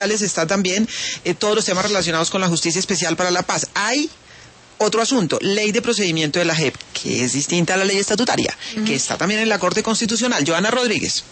está también todos los temas relacionados con la Justicia Especial para la Paz. Hay otro asunto, ley de procedimiento de la JEP, que es distinta a la ley estatutaria, que está también en la Corte Constitucional. Joana Rodríguez.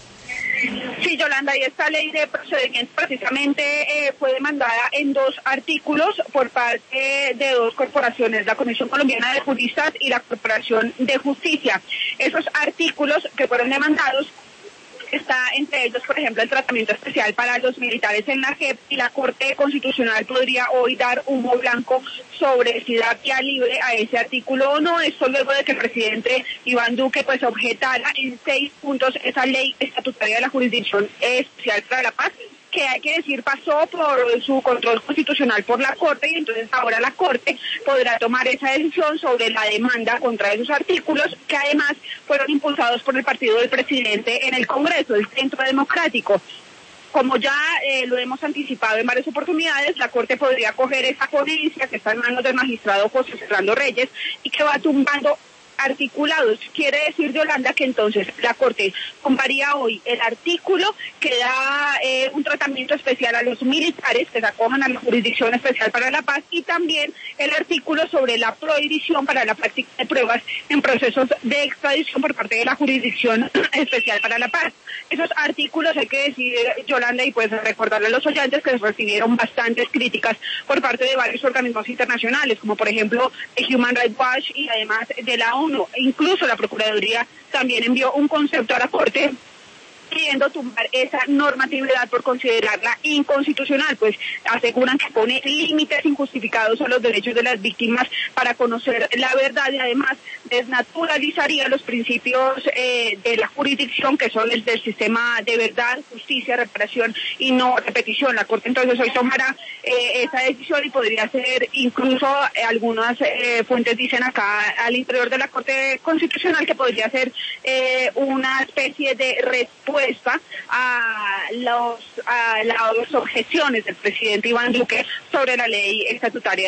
Sí, Yolanda, y esta ley de procedimiento precisamente fue demandada en 2 artículos por parte de 2 corporaciones, la Comisión Colombiana de Juristas y la Corporación de Justicia. Esos artículos que fueron demandados, está entre ellos, por ejemplo, el tratamiento especial para los militares en la JEP, y la Corte Constitucional podría hoy dar humo blanco sobre si da vía libre a ese artículo o no. Esto luego de que el presidente Iván Duque pues objetara en 6 puntos esa ley estatutaria de la Jurisdicción Especial para la Paz, que hay que decir pasó por su control constitucional por la Corte, y entonces ahora la Corte podrá tomar esa decisión sobre la demanda contra esos artículos, que además fueron impulsados por el partido del presidente en el Congreso, el Centro Democrático. Como ya lo hemos anticipado en varias oportunidades, la Corte podría coger esa ponencia que está en manos del magistrado José Fernando Reyes y que va tumbando articulados. Quiere decir, Yolanda, que entonces la Corte tumbaría hoy el artículo que da un tratamiento especial a los militares que se acojan a la Jurisdicción Especial para la Paz, y también el artículo sobre la prohibición para la práctica de pruebas en procesos de extradición por parte de la Jurisdicción Especial para la Paz. Esos artículos, hay que decir, Yolanda, y pues recordarle a los oyentes que recibieron bastantes críticas por parte de varios organismos internacionales, como por ejemplo Human Rights Watch y además de la ONU. Incluso la Procuraduría también envió un concepto a la Corte pidiendo tumbar esa normatividad por considerarla inconstitucional, pues aseguran que pone límites injustificados a los derechos de las víctimas para conocer la verdad, y además desnaturalizaría los principios de la jurisdicción, que son el del sistema de verdad, justicia, reparación y no repetición. La Corte entonces hoy tomará esa decisión, y podría ser incluso, algunas fuentes dicen acá al interior de la Corte Constitucional, que podría ser una especie de respuesta a las objeciones del presidente Iván Duque sobre la ley estatutaria